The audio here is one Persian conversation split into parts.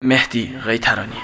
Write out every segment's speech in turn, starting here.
مهدی قیطرانی.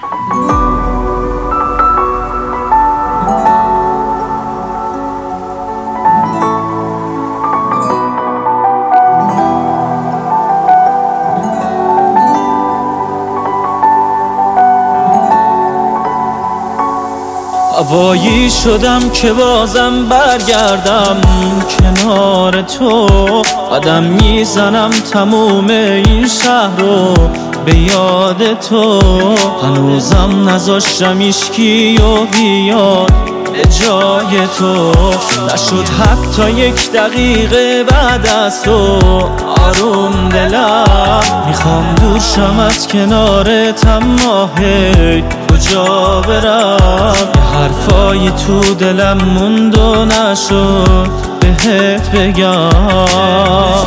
هوایی شدم که بازم برگردم کنار تو، قدم میزنم تموم این شهر رو به یاد تو. هنوزم نذاشتم هیچکی و بیاد به جای تو. نشد حتی یک دقیقه بعد از تو آروم دلم. میخوام دور شم از کنارت اما هی کجا برم؟ یه حرفایی تو دلم موند و نشد بهت بگم.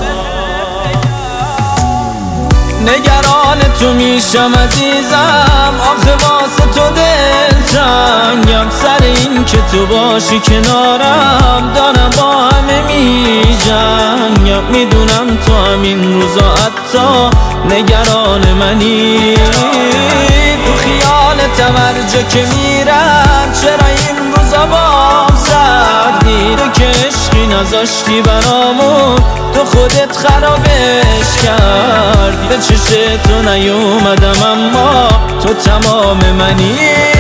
نگران تو میشم عزیزم، آخه واسه تو دلتنگم. سر این که تو باشی کنارم دارم با همه میجنگم. میدونم تو همین روزا حتی نگران منی. تو خیالتم هر جا که میرم، چرا این روزا بام سردی؟ تو که عشقی نذاشتی برامون، تو خودت خرابش کردی. به چشم تو نیومدم اما تو تمام منی.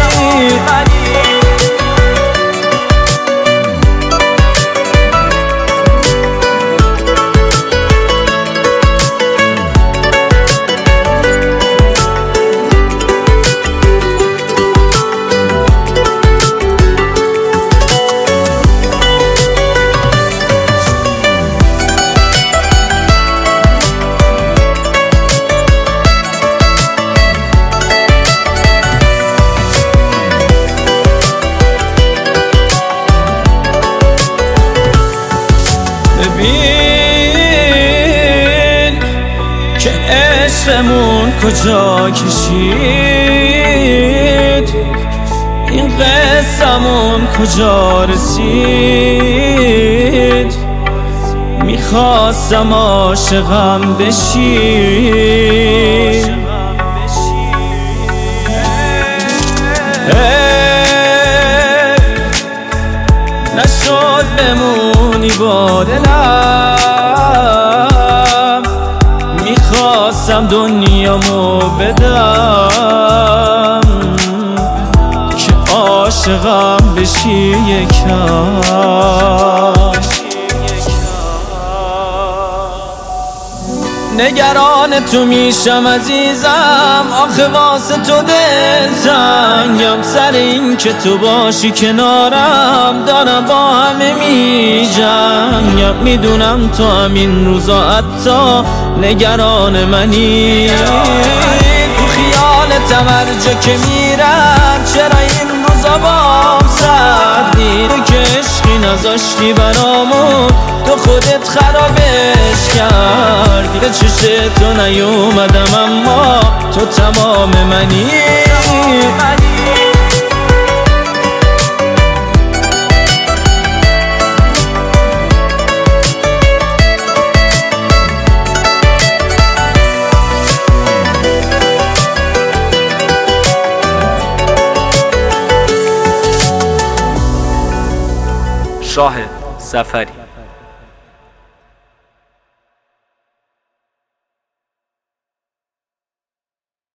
ببین که عشقمون کجا کشید، این قصمون کجا رسید. میخواستم عاشقم بشی، نشد بمونی با دلم. میخواستم دنیامو بدم که عاشقم بشی یکم. نگران تو میشم عزیزم، آخه واسه تو دلتنگم. سر این که تو باشی کنارم دارم با همه میجنگم. میدونم تو همین روزا حتی نگران منی. تو خیالتم هر جا که میرم، چرا این روزا بام سردی؟ تو که عشقی نذاشتی برامون، تو خودت خرابش کردی. به چشم تو نیومدم اما تو تمام منی. شاهد سفری.